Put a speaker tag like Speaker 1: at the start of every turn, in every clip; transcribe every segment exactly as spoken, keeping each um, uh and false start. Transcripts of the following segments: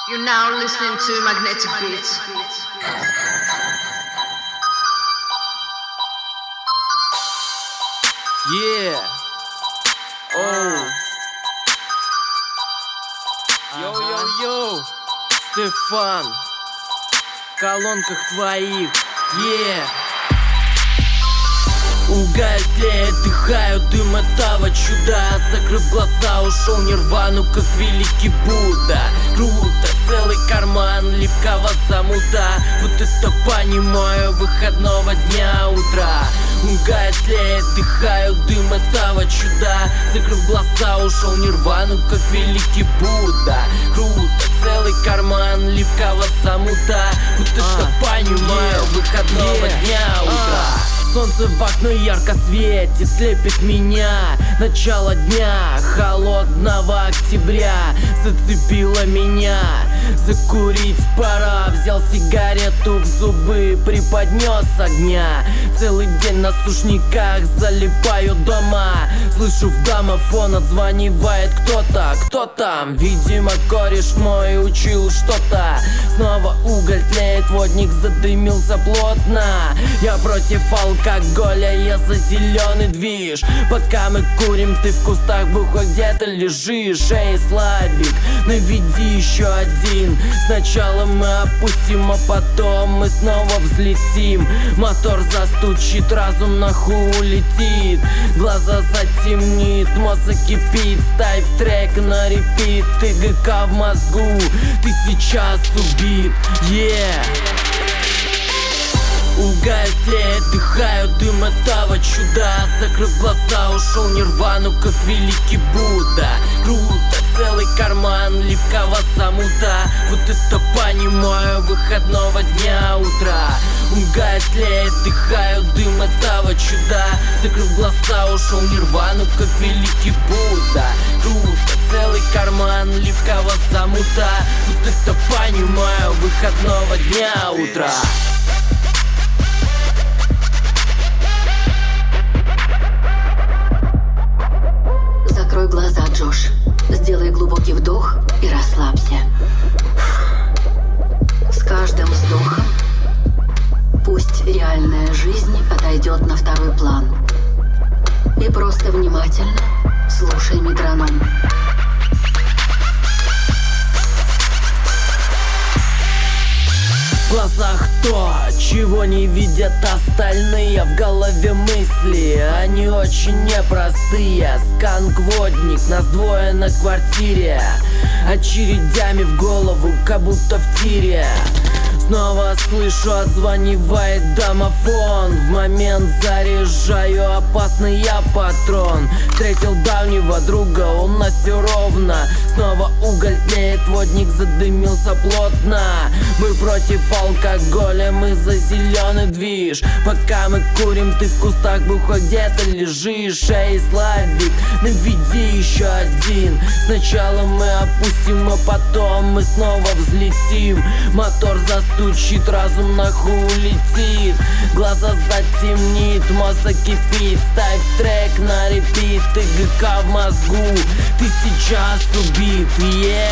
Speaker 1: You're now listening to Magnetic Beats.
Speaker 2: Yeah. Oh. Йоу-йоу-йоу. Стефан. В колонках твоих. Yeah. Уголь тлеет, дыхаю дым этого чуда. Закрыв глаза, ушел в нирвану, как великий Будда. Круто, целый карман липкого замута. Вот это понимаю выходного дня утра. Уголь тлеет, дыхаю дым этого чуда. Закрыв глаза, ушел в нирвану, как великий Будда. Круто, целый карман липкого замута. Вот это понимаю выходного дня утра. Солнце в окно ярко светит, слепит меня. Начало дня, холодного октября зацепило меня. Закурить пора, взял сигарету в зубы, преподнес огня. Целый день на сушниках залипаю дома. Слышу в домофон, отзванивает кто-то. Кто там? Видимо, кореш мой учил что-то. Снова уголь тлеет, водник задымился плотно. Я против алкоголя, я за зеленый движ. Пока мы курим, ты в кустах бухой где-то лежишь. Эй, Славик, наведи еще один. Сначала мы опустим, а потом мы снова взлетим. Мотор застучит, разум нахуй улетит. Глаза затемнит, мозг закипит. Ставь трек на репит, ты ГК в мозгу. Ты сейчас убит, yeah. Уголь тлеет, дыхаю дым этого чуда. Закрыв глаза, ушел в нирвану, как великий Будда. Круто, целый карман липкого замута. Вот это понимаю выходного дня утра. Уголь тлеет, дыхаю дым этого чуда. Закрыв глаза, ушел в нирвану, как великий Будда. Круто, целый карман липкого замута. Вот это понимаю выходного дня утра.
Speaker 3: Закрой глаза, Джош. Сделай глубокий вдох и расслабься. С каждым вздохом пусть реальная жизнь отойдет на второй план. И просто внимательно слушай метроном.
Speaker 2: В глазах то, чего не видят остальные. В голове мысли, они очень непростые. Сканк-водник, нас двое на квартире. Очередями в голову, как будто в тире. Снова слышу, отзванивает домофон. В момент заряжаю опасный я патрон. Встретил давнего друга, у нас все ровно. Снова уголь тлеет, водник задымился плотно. Мы против алкоголя, мы за зеленый движ. Пока мы курим, ты в кустах бухой где-то лежишь. Эй, Славик, наведи еще один. Сначала мы опустим, а потом мы снова взлетим. Мотор застучит, разум нахуй улетит. Глаза затемнит, мозг закипит. Ставь трек на репит, ты ГК в мозгу. Ты сейчас убит, yeah.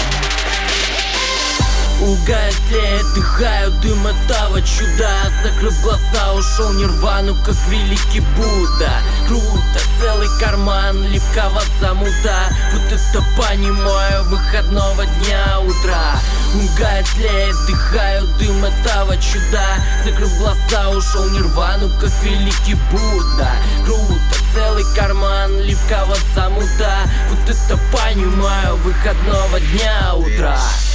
Speaker 2: Уголь тлеет, дыхаю дым этого чуда. Закрыв глаза, ушел в нирвану, как великий Будда. Круто, целый карман липкого замута. Вот это понимаю выходного дня утра. Уголь тлеет, дыхаю дым этого чуда. Закрыв глаза, ушел в нирвану, как великий Будда. Круто, целый карман липкого замута. Вот это понимаю выходного дня утра.